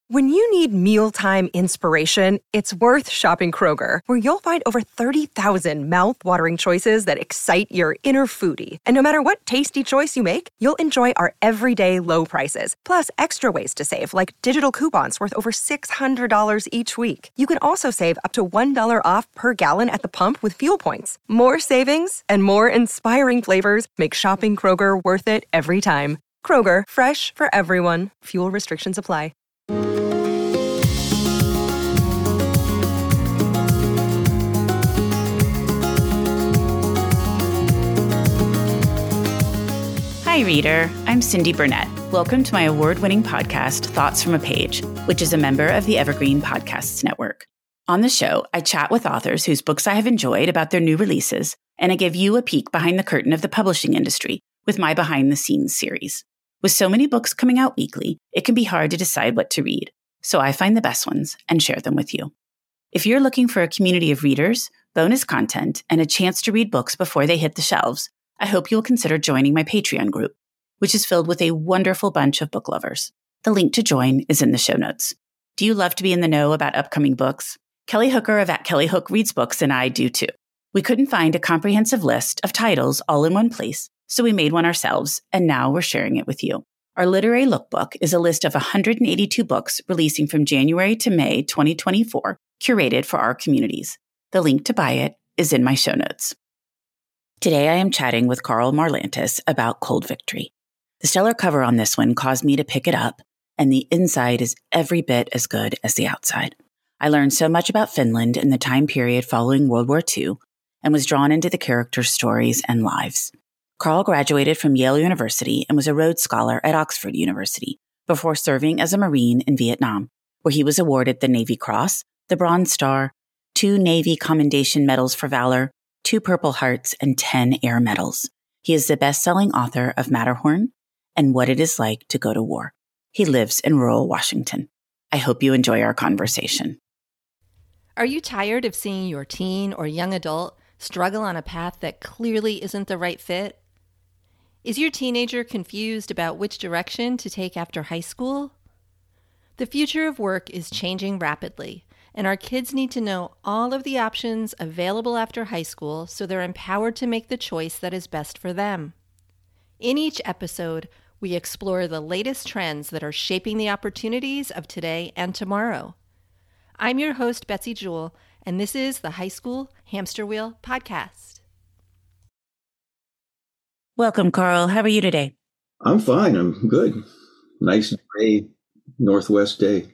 When you need mealtime inspiration, it's worth shopping Kroger, where you'll find over 30,000 mouth-watering choices that excite your inner foodie. And no matter what tasty choice you make, you'll enjoy our everyday low prices, plus extra ways to save, like digital coupons worth over $600 each week. You can also save up to $1 off per gallon at the pump with fuel points. More savings and more inspiring flavors make shopping Kroger worth it every time. Kroger, fresh for everyone. Fuel restrictions apply. Hi, reader. I'm Cindy Burnett. Welcome to my award-winning podcast, Thoughts from a Page, which is a member of the Evergreen Podcasts Network. On the show, I chat with authors whose books I have enjoyed about their new releases, and I give you a peek behind the curtain of the publishing industry with my behind-the-scenes series. With so many books coming out weekly, it can be hard to decide what to read, so I find the best ones and share them with you. If you're looking for a community of readers, bonus content, and a chance to read books before they hit the shelves, I hope you'll consider joining my Patreon group, which is filled with a wonderful bunch of book lovers. The link to join is in the show notes. Do you love to be in the know about upcoming books? Kelly Hooker of At Kelly Hook Reads Books and I do too. We couldn't find a comprehensive list of titles all in one place, so we made one ourselves, and now we're sharing it with you. Our literary lookbook is a list of 182 books releasing from January to May 2024, curated for our communities. The link to buy it is in my show notes. Today, I am chatting with Karl Marlantes about Cold Victory. The stellar cover on this one caused me to pick it up, and the inside is every bit as good as the outside. I learned so much about Finland in the time period following World War II and was drawn into the characters' stories and lives. Karl graduated from Yale University and was a Rhodes Scholar at Oxford University before serving as a Marine in Vietnam, where he was awarded the Navy Cross, the Bronze Star, 2 Navy Commendation Medals for Valor, 2 Purple Hearts, and 10 Air Medals. He is the best-selling author of Matterhorn and What It Is Like to Go to War. He lives in rural Washington. I hope you enjoy our conversation. Are you tired of seeing your teen or young adult struggle on a path that clearly isn't the right fit? Is your teenager confused about which direction to take after high school? The future of work is changing rapidly, and our kids need to know all of the options available after high school so they're empowered to make the choice that is best for them. In each episode, we explore the latest trends that are shaping the opportunities of today and tomorrow. I'm your host, Betsy Jewell, and this is the High School Hamster Wheel Podcast. Welcome, Karl. How are you today? I'm fine. I'm good. Nice gray Northwest day.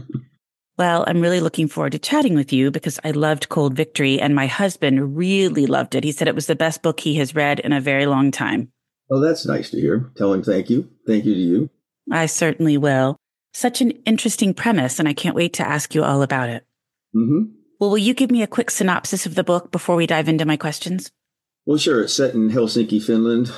Well, I'm really looking forward to chatting with you because I loved Cold Victory, and my husband really loved it. He said it was the best book he has read in a very long time. Oh, that's nice to hear. Tell him thank you. Thank you to you. I certainly will. Such an interesting premise, and I can't wait to ask you all about it. Mm-hmm. Well, will you give me a quick synopsis of the book before we dive into my questions? Well, sure. It's set in Helsinki, Finland,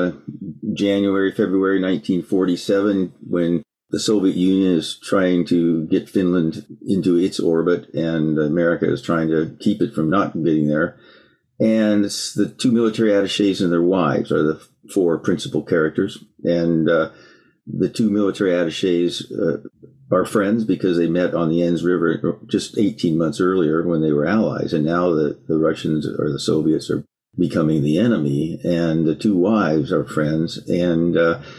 January, February 1947, when the Soviet Union is trying to get Finland into its orbit, and America is trying to keep it from not getting there. And it's the 2 military attachés and their wives are the 4 principal characters. And the 2 military attachés are friends because they met on the Enns River just 18 months earlier when they were allies. And now the Russians or the Soviets are becoming the enemy. And the 2 wives are friends. And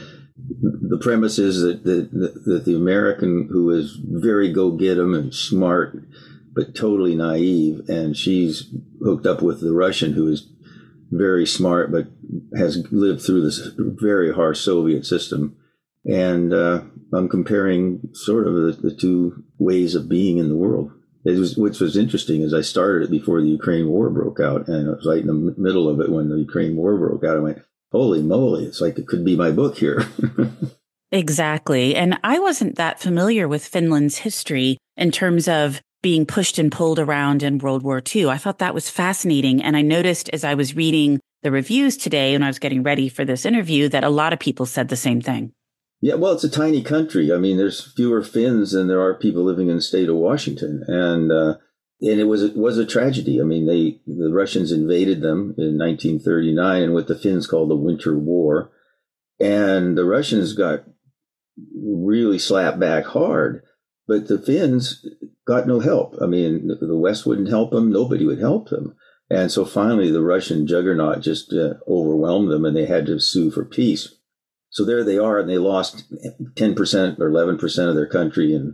the premise is that the American, who is very go-get-em and smart, but totally naive, and she's hooked up with the Russian, who is very smart, but has lived through this very harsh Soviet system. And I'm comparing sort of the 2 ways of being in the world. Which was interesting is I started it before the Ukraine war broke out, and it was right in the middle of it when the Ukraine war broke out. I went, holy moly, it's like it could be my book here. Exactly. And I wasn't that familiar with Finland's history in terms of being pushed and pulled around in World War II. I thought that was fascinating. And I noticed as I was reading the reviews today and I was getting ready for this interview that a lot of people said the same thing. Yeah, well, it's a tiny country. I mean, there's fewer Finns than there are people living in the state of Washington. And it was a tragedy. I mean, the Russians invaded them in 1939 in what the Finns called the Winter War. And the Russians got really slapped back hard. But the Finns got no help. I mean, the West wouldn't help them. Nobody would help them. And so finally, the Russian juggernaut just overwhelmed them, and they had to sue for peace. So there they are, and they lost 10% or 11% of their country. And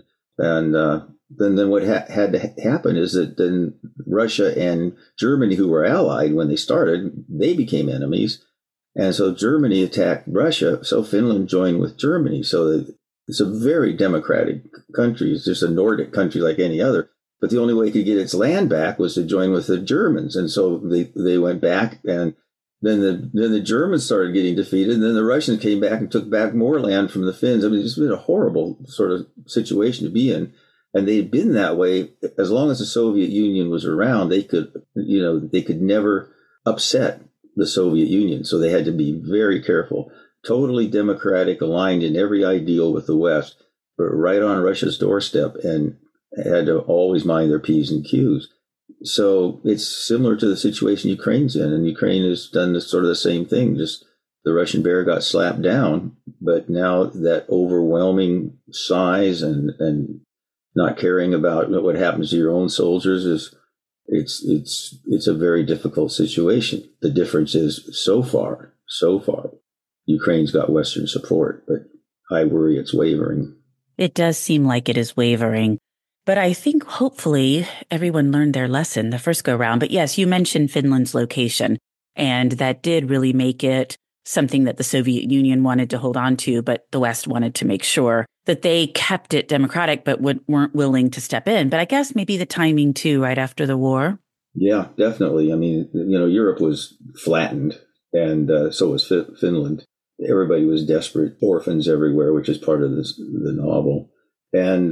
then what had to happen is that then Russia and Germany, who were allied when they started, they became enemies. And so Germany attacked Russia. So Finland joined with Germany. So it's a very democratic country. It's just a Nordic country like any other. But the only way it could get its land back was to join with the Germans. And so they went back, and then the Germans started getting defeated. And then the Russians came back and took back more land from the Finns. I mean, it's been a horrible sort of situation to be in. And they'd been that way as long as the Soviet Union was around. They could never upset the Soviet Union. So they had to be very careful, totally democratic, aligned in every ideal with the West, but right on Russia's doorstep, and had to always mind their P's and Q's. So it's similar to the situation Ukraine's in, and Ukraine has done this sort of the same thing. Just the Russian bear got slapped down, but now that overwhelming size and not caring about what happens to your own soldiers it's a very difficult situation. The difference is so far, Ukraine's got Western support, but I worry it's wavering. It does seem like it is wavering. But I think hopefully everyone learned their lesson the first go round. But yes, you mentioned Finland's location, and that did really make it something that the Soviet Union wanted to hold on to, but the West wanted to make sure that they kept it democratic, but weren't willing to step in. But I guess maybe the timing too, right after the war. Yeah, definitely. I mean, Europe was flattened, and so was Finland. Everybody was desperate, orphans everywhere, which is part of the novel. And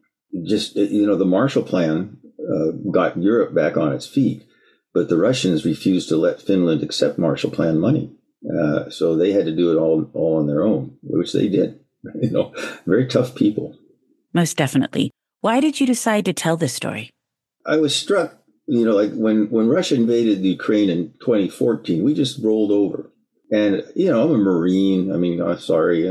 the Marshall Plan got Europe back on its feet, but the Russians refused to let Finland accept Marshall Plan money. So they had to do it all on their own, which they did. Very tough people. Most definitely. Why did you decide to tell this story? I was struck, like when Russia invaded Ukraine in 2014, we just rolled over. And, I'm a Marine. I mean, I'm sorry,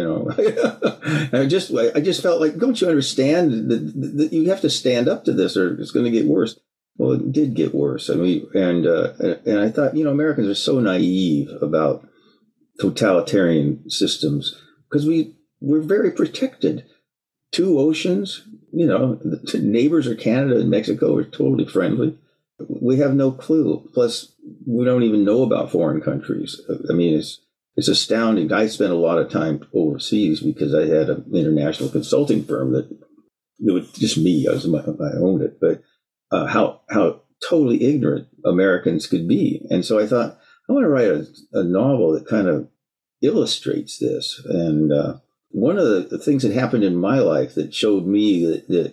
I just felt like, don't you understand that you have to stand up to this or it's going to get worse. Well, it did get worse. I mean, and I thought, Americans are so naive about totalitarian systems because we're very protected. 2 oceans, the neighbors are Canada and Mexico are totally friendly. We have no clue. Plus, we don't even know about foreign countries. I mean, it's astounding. I spent a lot of time overseas because I had an international consulting firm that it was just me. I owned it. But how totally ignorant Americans could be. And so I thought, I want to write a novel that kind of illustrates this. And one of the things that happened in my life that showed me that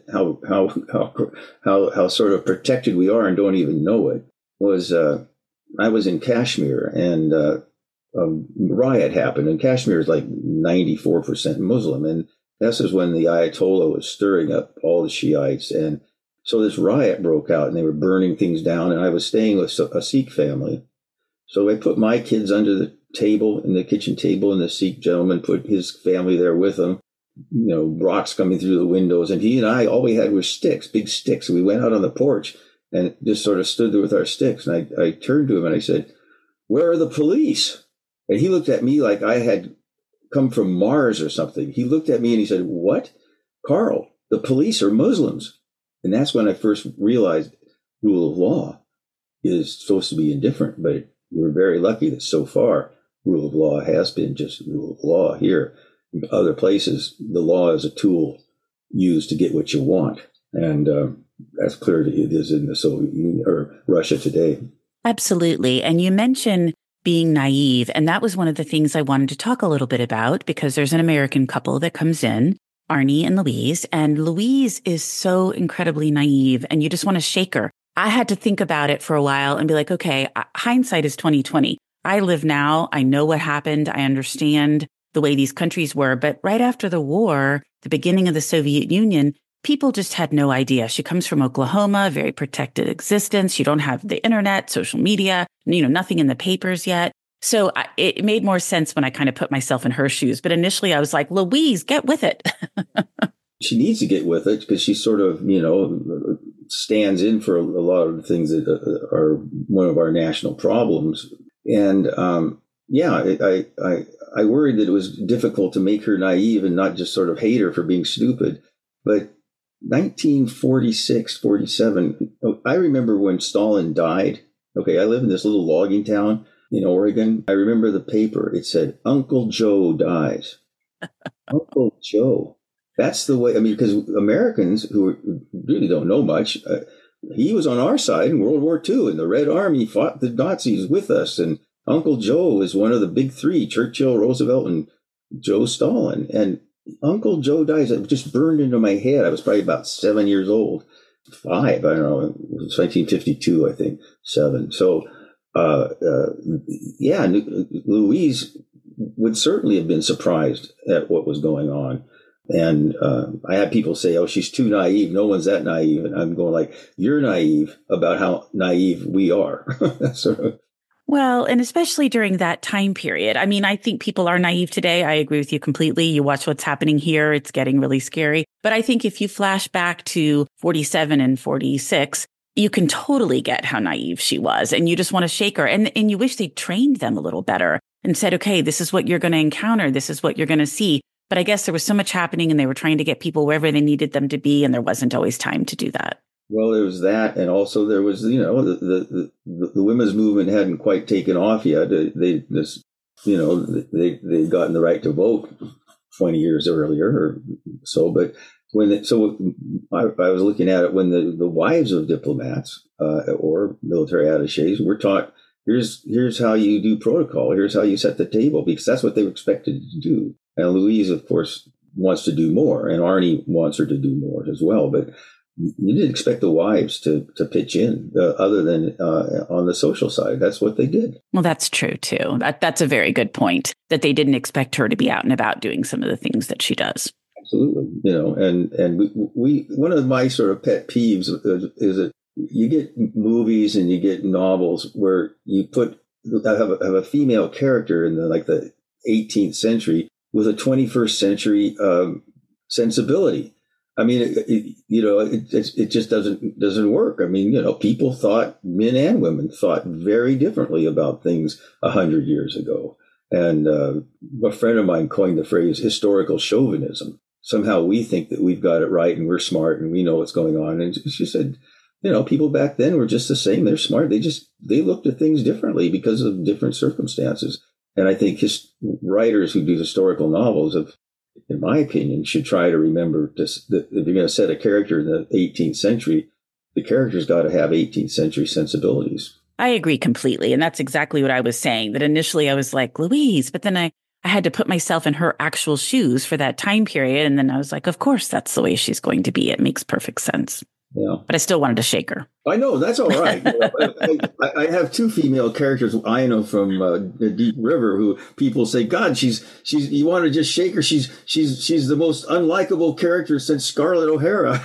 how sort of protected we are and don't even know it was I was in Kashmir, and a riot happened. And Kashmir is like 94% Muslim, and this is when the Ayatollah was stirring up all the Shiites, and so this riot broke out, and they were burning things down. And I was staying with a Sikh family, so I put my kids under the table, in the kitchen table, and the Sikh gentleman put his family there with him. Rocks coming through the windows, and he and I, all we had was sticks, big sticks. And we went out on the porch and just sort of stood there with our sticks. And I turned to him and I said, "Where are the police?" And he looked at me like I had come from Mars or something. He looked at me and he said, "What? Carl, the police are Muslims." And that's when I first realized rule of law is supposed to be indifferent. But we're very lucky that so far rule of law has been just rule of law. Here, in other places, the law is a tool used to get what you want. And that's clear it is in the Soviet Union or Russia today. Absolutely. And you mentioned being naive. And that was one of the things I wanted to talk a little bit about, because there's an American couple that comes in, Arnie and Louise. And Louise is so incredibly naive, and you just want to shake her. I had to think about it for a while and be like, okay, hindsight is 20/20. I live now. I know what happened. I understand the way these countries were. But right after the war, the beginning of the Soviet Union, people just had no idea. She comes from Oklahoma, very protected existence. You don't have the internet, social media, nothing in the papers yet. So it made more sense when I kind of put myself in her shoes. But initially I was like, Louise, get with it. she needs to get with it because she sort of, stands in for a lot of the things that are one of our national problems. And I worried that it was difficult to make her naive and not just sort of hate her for being stupid. But 1946, 47, I remember when Stalin died. Okay, I live in this little logging town in Oregon. I remember the paper. It said, Uncle Joe dies. Uncle Joe. That's the way, because Americans who really don't know much, he was on our side in World War II, and the Red Army fought the Nazis with us. And Uncle Joe is one of the big three, Churchill, Roosevelt, and Joe Stalin. And Uncle Joe dies. It just burned into my head. I was probably about 7 years old. 5, I don't know. It was 1952, I think. 7. So, Louise would certainly have been surprised at what was going on. And I had people say, oh, she's too naive. No one's that naive. And I'm going like, you're naive about how naive we are. sort of. Well, and especially during that time period. I mean, I think people are naive today. I agree with you completely. You watch what's happening here. It's getting really scary. But I think if you flash back to 47 and 46, you can totally get how naive she was. And you just want to shake her. And you wish they trained them a little better and said, okay, this is what you're going to encounter. This is what you're going to see. But I guess there was so much happening and they were trying to get people wherever they needed them to be. And there wasn't always time to do that. Well, there was that. And also there was, the women's movement hadn't quite taken off yet. They'd gotten the right to vote 20 years earlier or so. But I was looking at it when the wives of diplomats or military attaches were taught, here's how you do protocol. Here's how you set the table, because that's what they were expected to do. And Louise, of course, wants to do more, and Arnie wants her to do more as well. But you didn't expect the wives to pitch in other than on the social side. That's what they did. Well, that's true, too. That's a very good point, that they didn't expect her to be out and about doing some of the things that she does. Absolutely. And we one of my sort of pet peeves is that you get movies and you get novels where you have a female character in the 18th century with a 21st century sensibility. I mean, it just doesn't work. I mean, people thought, men and women thought very differently about things 100 years ago. And a friend of mine coined the phrase historical chauvinism. Somehow we think that we've got it right and we're smart and we know what's going on. And she said, people back then were just the same. They're smart. They looked at things differently because of different circumstances. And I think writers who do historical novels in my opinion, should try to remember that if you're going to set a character in the 18th century, the character's got to have 18th century sensibilities. I agree completely. And that's exactly what I was saying, that initially I was like, Louise, but then I had to put myself in her actual shoes for that time period. And then I was like, of course, that's the way she's going to be. It makes perfect sense. Yeah. But I still wanted to shake her. I know, that's all right. I have two female characters I know from Deep River who people say, God, she's you want to just shake her. She's the most unlikable character since Scarlett O'Hara.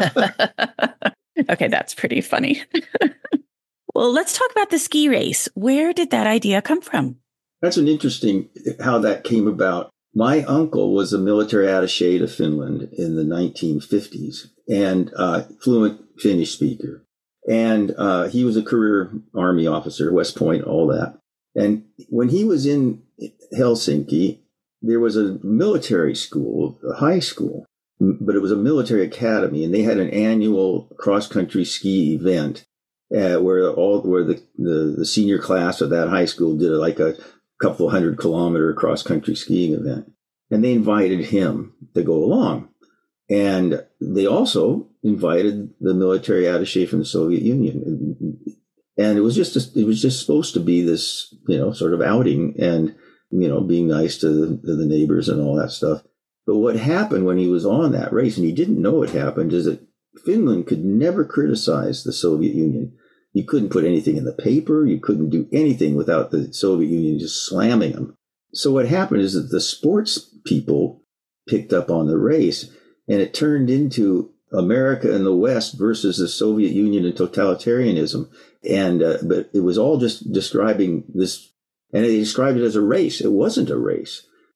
Okay, that's pretty funny. Well, let's talk about the ski race. Where did that idea come from? That's an interesting how that came about. My uncle was a military attaché to Finland in the 1950s and fluent Finnish speaker. And he was a career Army officer, West Point, all that. And when he was in Helsinki, there was a military school, a high school, but it was a military academy. And they had an annual cross-country ski event where the senior class of that high school did like a couple 100-kilometer cross-country skiing event. And they invited him to go along. And they also invited the military attaché from the Soviet Union. And it was just supposed to be this, sort of outing and, being nice to the neighbors and all that stuff. But what happened when he was on that race, and he didn't know it happened, is that Finland could never criticize the Soviet Union. You couldn't put anything in the paper. You couldn't do anything without the Soviet Union just slamming them. So what happened is that the sports people picked up on the race, and it turned into America and the West versus the Soviet Union and totalitarianism. And but it was all just describing this, and they described it as a race. It wasn't a race.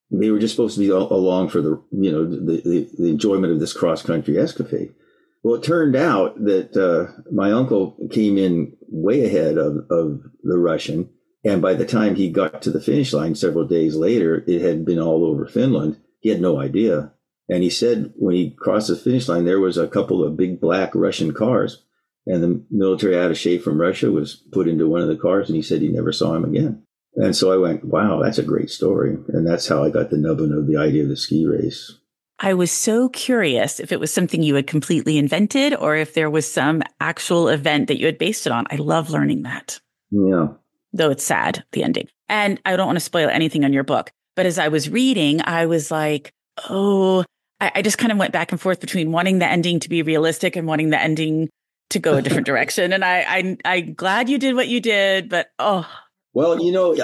They were just supposed to be along for the enjoyment of this cross-country escapade. Well, it turned out that my uncle came in way ahead of the Russian. And by the time he got to the finish line several days later, it had been all over Finland. He had no idea. And he said when he crossed the finish line, there was a couple of big black Russian cars. And the military attaché from Russia was put into one of the cars. And he said he never saw him again. And so I went, wow, that's a great story. And that's how I got the nubbin of the idea of the ski race. I was so curious if it was something you had completely invented or if there was some actual event that you had based it on. I love learning that. Yeah. Though it's sad, the ending. And I don't want to spoil anything on your book. But as I was reading, I was like, I just kind of went back and forth between wanting the ending to be realistic and wanting the ending to go a different direction. And I'm glad you did what you did, but Well,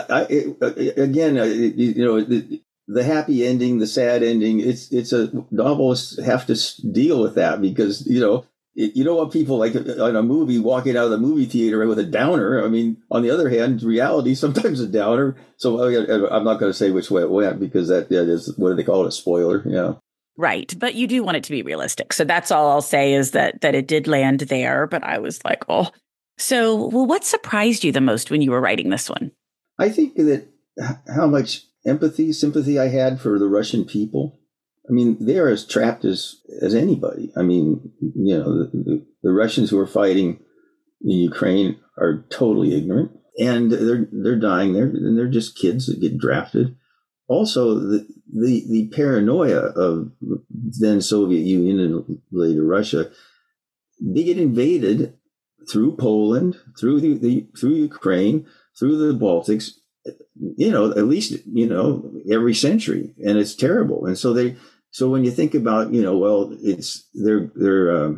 the happy ending, the sad ending, it's a novelists have to deal with that because, you don't want people like on a movie walking out of the movie theater with a downer. I mean, on the other hand, reality sometimes a downer. So I'm not going to say which way it went because that is, what do they call it? A spoiler. Yeah. Right. But you do want it to be realistic. So that's all I'll say is that it did land there. But I was like, So, what surprised you the most when you were writing this one? I think that how much sympathy I had for the Russian people. I mean, they are as trapped as anybody. I mean, the Russians who are fighting in Ukraine are totally ignorant, and they're dying there, and they're just kids that get drafted. Also, the paranoia of then Soviet Union and later Russia, they get invaded through Poland, through Ukraine, through the Baltics. At least every century, and it's terrible. And so when you think about it's they're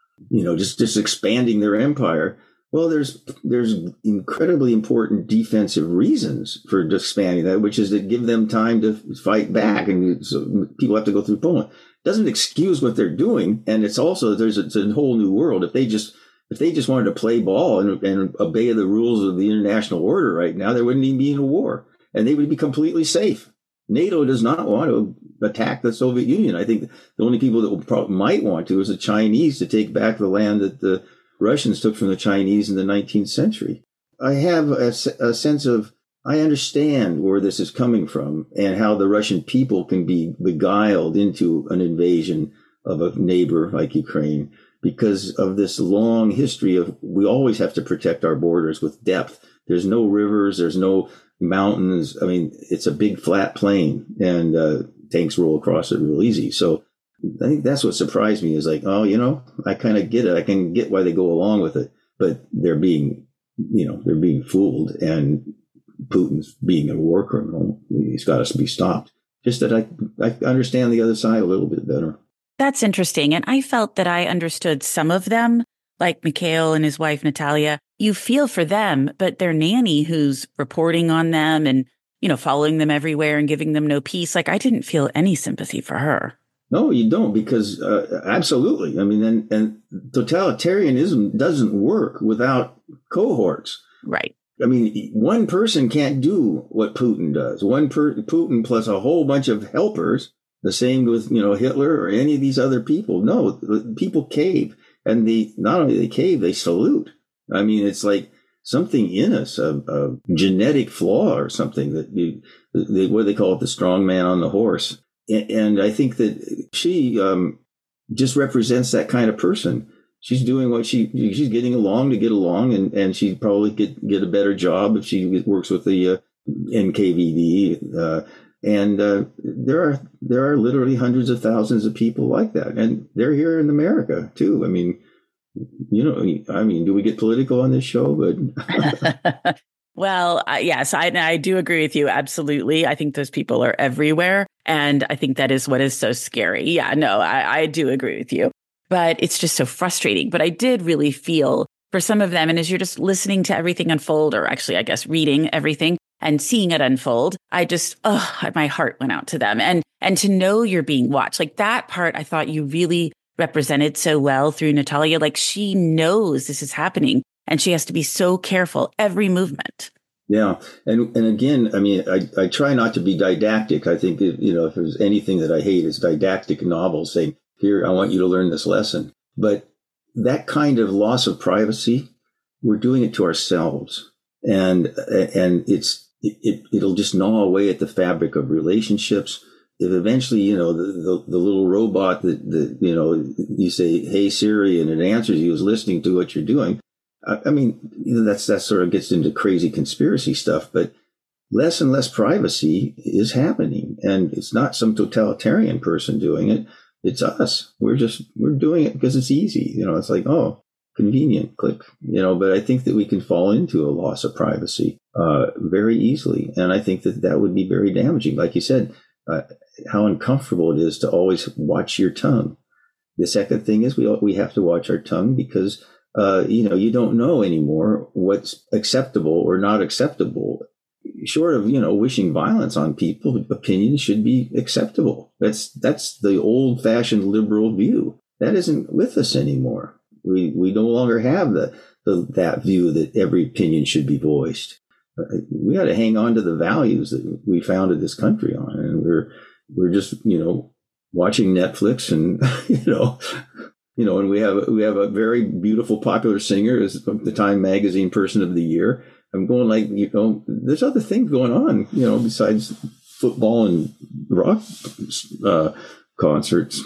just expanding their empire. Well, there's incredibly important defensive reasons for expanding that, which is to give them time to fight back, and so people have to go through Poland. Doesn't excuse what they're doing, and it's also it's a whole new world. If they just wanted to play ball and obey the rules of the international order right now, there wouldn't even be a war, and they would be completely safe. NATO does not want to attack the Soviet Union. I think the only people that might want to is the Chinese to take back the land that the Russians took from the Chinese in the 19th century. I have a sense of, I understand where this is coming from and how the Russian people can be beguiled into an invasion of a neighbor like Ukraine because of this long history of we always have to protect our borders with depth. There's no rivers, there's no mountains. I mean, it's a big flat plain and tanks roll across it real easy. So I think that's what surprised me is like, I kind of get it. I can get why they go along with it, but they're being fooled, and Putin's being a war criminal. He's got to be stopped. Just that I understand the other side a little bit better. That's interesting. And I felt that I understood some of them, like Mikhail and his wife, Natalia. You feel for them, but their nanny who's reporting on them and, following them everywhere and giving them no peace. Like, I didn't feel any sympathy for her. No, you don't, because absolutely. I mean, and totalitarianism doesn't work without cohorts. Right. I mean, one person can't do what Putin does. Putin plus a whole bunch of helpers. The same with, Hitler or any of these other people. No, people cave, and not only they cave, they salute. I mean, it's like something in us, a genetic flaw or something that what they call it, the strong man on the horse. And I think that she just represents that kind of person. She's doing what she's getting along to get along, and she'd probably get a better job if she works with the NKVD. And there are literally hundreds of thousands of people like that, and they're here in America too. I mean, do we get political on this show? But well, yes, I do agree with you. Absolutely. I think those people are everywhere. And I think that is what is so scary. Yeah, no, I do agree with you. But it's just so frustrating. But I did really feel for some of them. And as you're just listening to everything unfold, or actually, I guess, reading everything and seeing it unfold, I just, my heart went out to them. And to know you're being watched, like that part, I thought you really represented so well through Natalia. Like she knows this is happening and she has to be so careful every movement. Yeah. And again, I mean, I try not to be didactic. I think, if there's anything that I hate is didactic novels saying, here, I want you to learn this lesson. But that kind of loss of privacy, we're doing it to ourselves. And it'll just gnaw away at the fabric of relationships. If eventually, the little robot that you say, hey, Siri, and it answers you is listening to what you're doing. I mean, that sort of gets into crazy conspiracy stuff, but less and less privacy is happening. And it's not some totalitarian person doing it. It's us. We're doing it because it's easy. It's like, oh, convenient, click, but I think that we can fall into a loss of privacy very easily. And I think that would be very damaging. Like you said, how uncomfortable it is to always watch your tongue. The second thing is we have to watch our tongue because you don't know anymore what's acceptable or not acceptable. Short of, wishing violence on people, opinions should be acceptable. That's the old fashioned liberal view. That isn't with us anymore. We no longer have that view that every opinion should be voiced. We got to hang on to the values that we founded this country on. And we're just, watching Netflix and, and we have a very beautiful, popular singer as the Time Magazine Person of the Year. I'm going like, there's other things going on, besides football and rock concerts,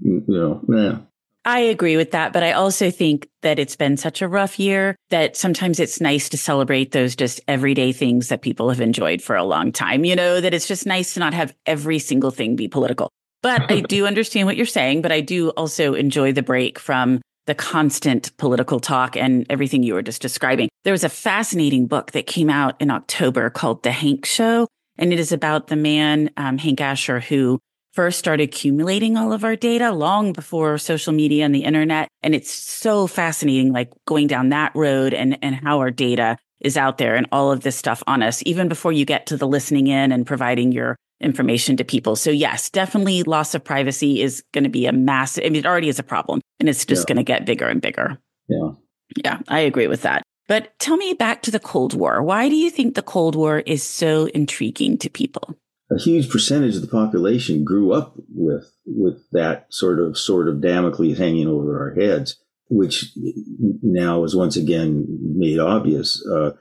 I agree with that, but I also think that it's been such a rough year that sometimes it's nice to celebrate those just everyday things that people have enjoyed for a long time, that it's just nice to not have every single thing be political. But I do understand what you're saying, but I do also enjoy the break from the constant political talk and everything you were just describing. There was a fascinating book that came out in October called The Hank Show, and it is about the man, Hank Asher, who first started accumulating all of our data long before social media and the internet. And it's so fascinating, like going down that road and how our data is out there and all of this stuff on us, even before you get to the listening in and providing your information to people. So yes, definitely loss of privacy is going to be a massive, it already is a problem and it's just going to get bigger and bigger. Yeah. Yeah, I agree with that. But tell me back to the Cold War. Why do you think the Cold War is so intriguing to people? A huge percentage of the population grew up with that sort of Damocles hanging over our heads, which now is once again made obvious.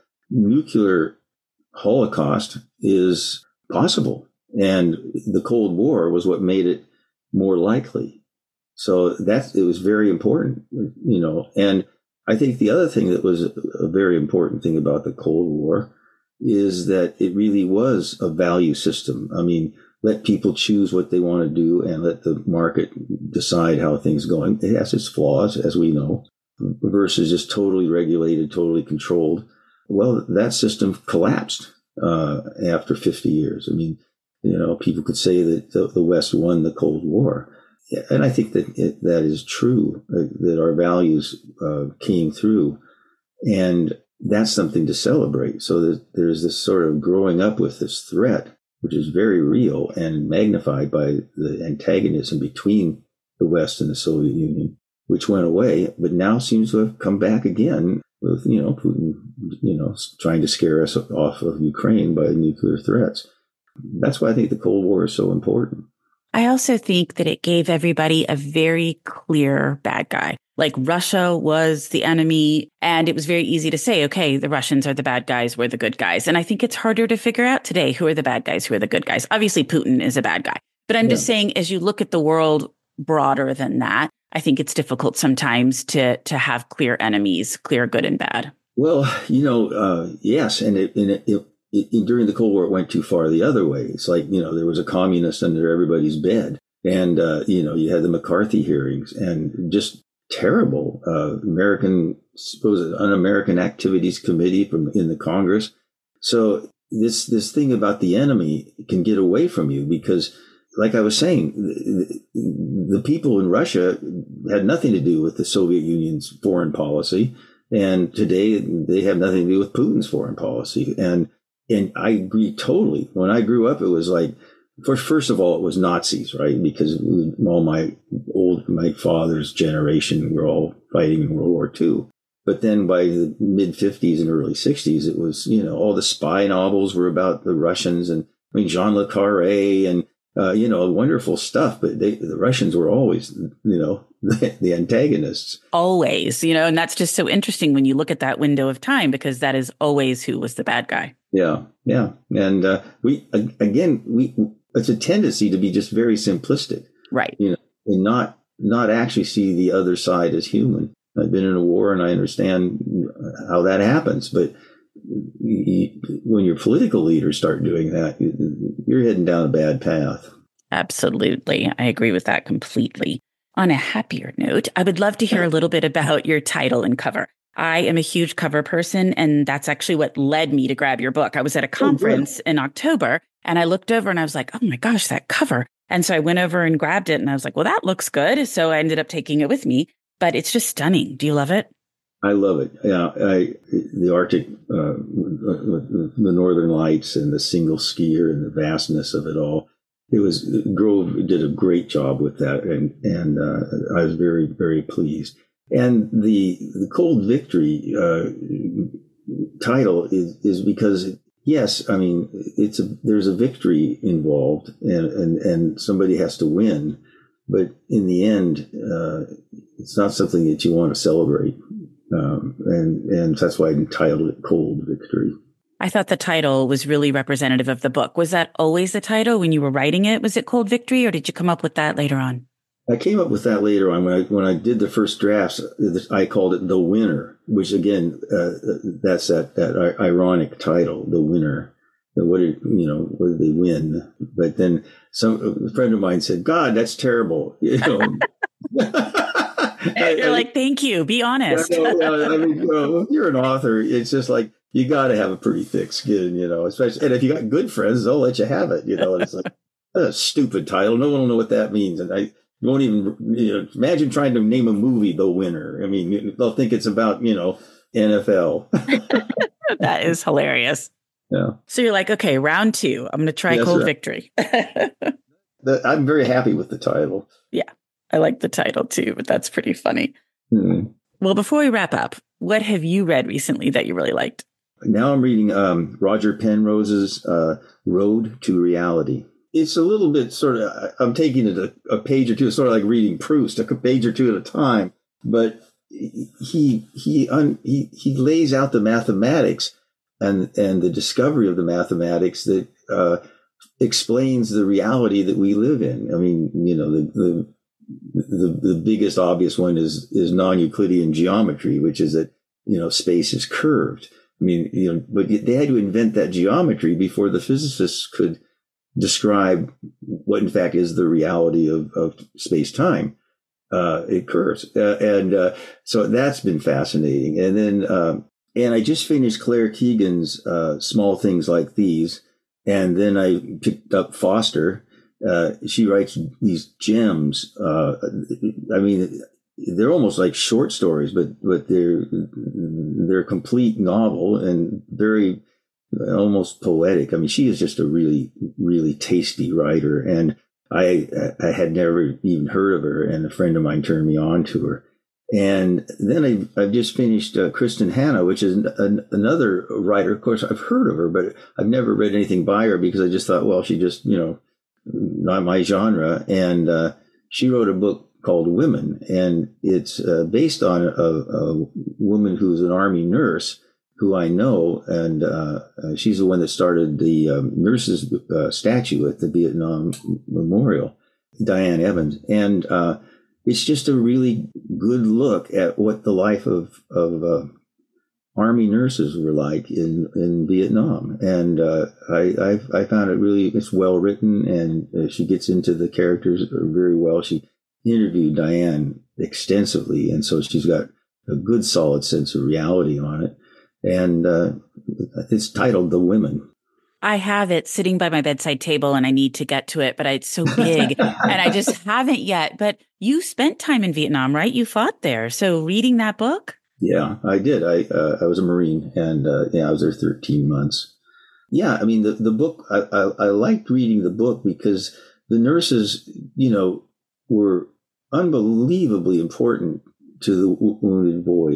Nuclear holocaust is possible, and the Cold War was what made it more likely. So it was very important, and I think the other thing that was a very important thing about the Cold War is that it really was a value system. I mean, let people choose what they want to do and let the market decide how things go. And it has its flaws, as we know, versus just totally regulated, totally controlled. Well, that system collapsed after 50 years. I mean, people could say that the West won the Cold War. And I think that that is true, that our values came through. And that's something to celebrate. So there's this sort of growing up with this threat, which is very real and magnified by the antagonism between the West and the Soviet Union, which went away, but now seems to have come back again with, Putin, trying to scare us off of Ukraine by nuclear threats. That's why I think the Cold War is so important. I also think that it gave everybody a very clear bad guy. Like Russia was the enemy, and it was very easy to say, okay, the Russians are the bad guys, we're the good guys. And I think it's harder to figure out today who are the bad guys, who are the good guys. Obviously, Putin is a bad guy. But I'm just saying, as you look at the world broader than that, I think it's difficult sometimes to have clear enemies, clear good and bad. Well, yes. And during the Cold War, it went too far the other way. It's like, there was a communist under everybody's bed. And, you had the McCarthy hearings and just terrible Un-American Activities Committee in the Congress. So this thing about the enemy can get away from you because, like I was saying, the people in Russia had nothing to do with the Soviet Union's foreign policy. And today they have nothing to do with Putin's foreign policy. And I agree totally. When I grew up, it was like, first of all, it was Nazis, right? Because all my father's generation were all fighting in World War II. But then by the mid 50s and early 60s, it was, all the spy novels were about the Russians, and I mean, Jean Le Carré and, wonderful stuff. But the Russians were always, the antagonists. Always, and that's just so interesting when you look at that window of time, because that is always who was the bad guy. Yeah. Yeah. And it's a tendency to be just very simplistic. Right. And not actually see the other side as human. I've been in a war and I understand how that happens. But when your political leaders start doing that, you're heading down a bad path. Absolutely. I agree with that completely. On a happier note, I would love to hear a little bit about your title and cover. I am a huge cover person, and that's actually what led me to grab your book. I was at a conference in October, and I looked over and I was like, oh my gosh, that cover. And so I went over and grabbed it, and I was like, well, that looks good. So I ended up taking it with me. But it's just stunning. Do you love it? I love it. Yeah, the Arctic, the Northern Lights, and the single skier, and the vastness of it all. Grove did a great job with that, and I was very, very pleased. And the Cold Victory title is because, yes, I mean, there's a victory involved, and somebody has to win. But in the end, it's not something that you want to celebrate. And that's why I entitled it Cold Victory. I thought the title was really representative of the book. Was that always the title when you were writing it? Was it Cold Victory, or did you come up with that later on? I came up with that later on. When I did the first drafts, I called it The Winner, which again, that's that ironic title, The Winner. What did they win? But then a friend of mine said, God, that's terrible. You're like, thank you. Be honest. I mean, if you're an author, it's just like, you got to have a pretty thick skin, especially. And if you got good friends, they'll let you have it. And it's like, that's a stupid title. No one will know what that means. And I won't even, imagine trying to name a movie The Winner. I mean, they'll think it's about, NFL. That is hilarious. Yeah. So you're like, okay, round 2. I'm going to try Cold Victory. I'm very happy with the title. Yeah, I like the title too, but that's pretty funny. Mm-hmm. Well, before we wrap up, what have you read recently that you really liked? Now I'm reading Roger Penrose's Road to Reality. It's a little bit sort of, I'm taking it a page or two, sort of like reading Proust, a page or two at a time. But he lays out the mathematics and the discovery of the mathematics that explains the reality that we live in. I mean, the biggest obvious one is non-Euclidean geometry, which is that, space is curved. I mean, but they had to invent that geometry before the physicists could describe what in fact is the reality of space-time. It curves. So that's been fascinating. And then, and I just finished Claire Keegan's Small Things Like These. And then I picked up Foster. She writes these gems. I mean, they're almost like short stories, but they're a complete novel and very almost poetic. I mean, she is just a really, really tasty writer. And I had never even heard of her, and a friend of mine turned me on to her. And then I've just finished Kristen Hanna, which is another writer. Of course, I've heard of her, but I've never read anything by her because I just thought, well, she just, not my genre. And she wrote a book called Women, and it's based on a woman who's an Army nurse who I know, and she's the one that started the nurses statue at the Vietnam Memorial, Diane Evans. And it's just a really good look at what the life of Army nurses were like in Vietnam. And I found it really, it's well written, and she gets into the characters very well. She interviewed Diane extensively, and so she's got a good solid sense of reality on it. And it's titled The Women. I have it sitting by my bedside table and I need to get to it, but it's so big and I just haven't yet. But you spent time in Vietnam, right? You fought there. So reading that book? Yeah, I did. I was a Marine, and I was there 13 months. Yeah, I mean, the book, I liked reading the book because the nurses, were unbelievably important to the wounded boys.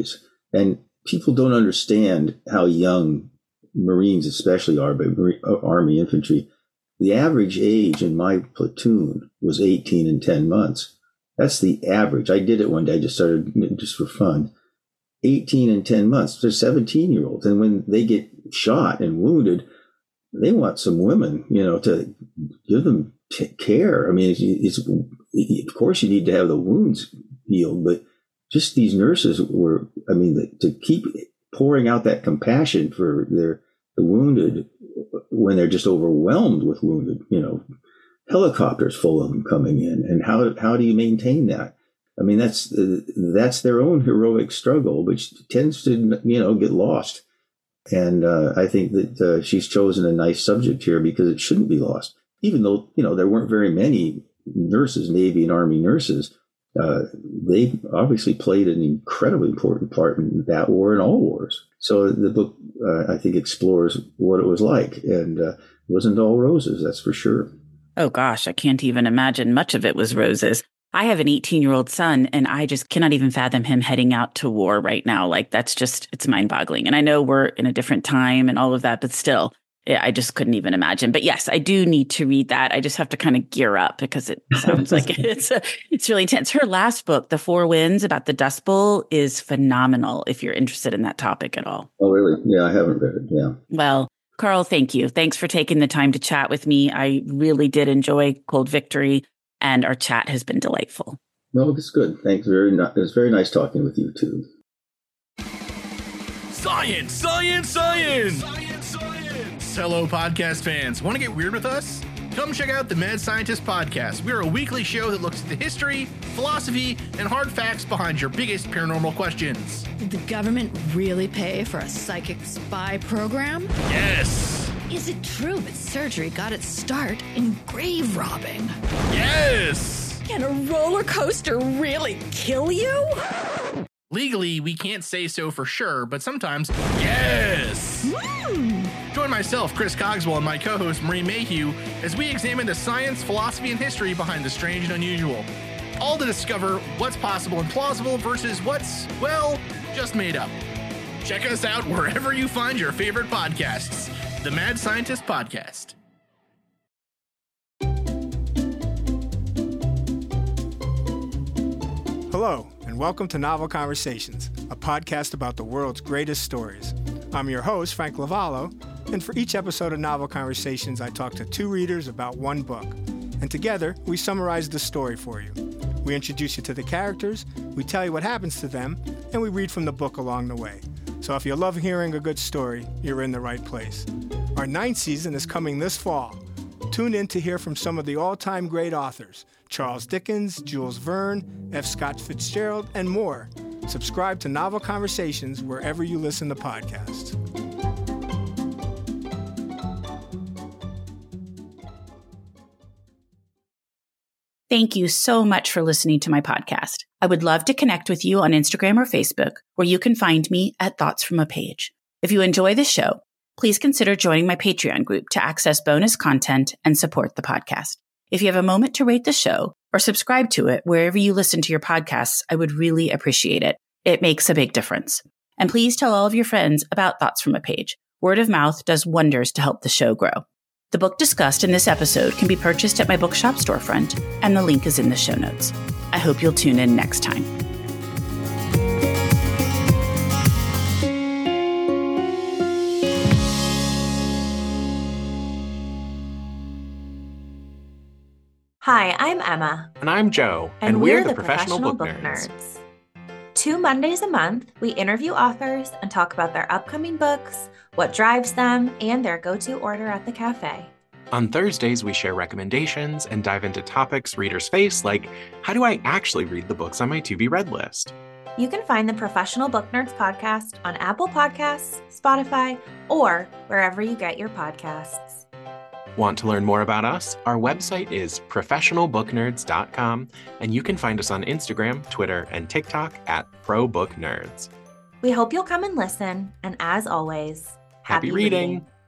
And people don't understand how young Marines especially are, but Army infantry. The average age in my platoon was 18 and 10 months. That's the average. I did it one day. I just started just for fun. 18 and 10 months. They're 17-year-olds. And when they get shot and wounded, they want some women, to give them care. I mean, of course you need to have the wounds healed, but just these nurses to keep pouring out that compassion for the wounded when they're just overwhelmed with wounded, helicopters full of them coming in. And how do you maintain that? I mean, that's their own heroic struggle, which tends to, get lost. And I think that she's chosen a nice subject here because it shouldn't be lost. Even though, there weren't very many nurses, Navy and Army nurses, they obviously played an incredibly important part in that war and all wars. So the book, I think, explores what it was like. And it wasn't all roses, that's for sure. Oh, gosh, I can't even imagine much of it was roses. I have an 18-year-old son, and I just cannot even fathom him heading out to war right now. Like, it's mind-boggling. And I know we're in a different time and all of that, but still, I just couldn't even imagine. But yes, I do need to read that. I just have to kind of gear up because it sounds like it's really intense. Her last book, The Four Winds, about the Dust Bowl, is phenomenal if you're interested in that topic at all. Oh, really? Yeah, I haven't read it. Yeah. Well, Carl, thank you. Thanks for taking the time to chat with me. I really did enjoy Cold Victory, and our chat has been delightful. No, it's good. Thanks. It was very nice talking with you, too. Science, science, science! Science, science! Hello, podcast fans. Want to get weird with us? Come check out the Mad Scientist Podcast. We're a weekly show that looks at the history, philosophy, and hard facts behind your biggest paranormal questions. Did the government really pay for a psychic spy program? Yes! Is it true that surgery got its start in grave robbing? Yes! Can a roller coaster really kill you? Legally, we can't say so for sure, but sometimes, yes! Join myself, Chris Cogswell, and my co-host, Marie Mayhew, as we examine the science, philosophy, and history behind the strange and unusual. All to discover what's possible and plausible versus what's, well, just made up. Check us out wherever you find your favorite podcasts. The Mad Scientist Podcast. Hello, and welcome to Novel Conversations, a podcast about the world's greatest stories. I'm your host, Frank Lavallo, and for each episode of Novel Conversations, I talk to two readers about one book. And together, we summarize the story for you. We introduce you to the characters, we tell you what happens to them, and we read from the book along the way. So if you love hearing a good story, you're in the right place. Our 9th season is coming this fall. Tune in to hear from some of the all-time great authors, Charles Dickens, Jules Verne, F. Scott Fitzgerald, and more. Subscribe to Novel Conversations wherever you listen to podcasts. Thank you so much for listening to my podcast. I would love to connect with you on Instagram or Facebook, where you can find me at Thoughts from a Page. If you enjoy this show, please consider joining my Patreon group to access bonus content and support the podcast. If you have a moment to rate the show or subscribe to it wherever you listen to your podcasts, I would really appreciate it. It makes a big difference. And please tell all of your friends about Thoughts from a Page. Word of mouth does wonders to help the show grow. The book discussed in this episode can be purchased at my bookshop storefront, and the link is in the show notes. I hope you'll tune in next time. Hi, I'm Emma. And I'm Joe. And we're the Professional Book Nerds. 2 Mondays a month, we interview authors and talk about their upcoming books, what drives them, and their go-to order at the cafe. On Thursdays, we share recommendations and dive into topics readers face, like how do I actually read the books on my to-be-read list? You can find the Professional Book Nerds podcast on Apple Podcasts, Spotify, or wherever you get your podcasts. Want to learn more about us? Our website is professionalbooknerds.com, and you can find us on Instagram, Twitter, and TikTok at ProBookNerds. We hope you'll come and listen, and as always, Happy reading.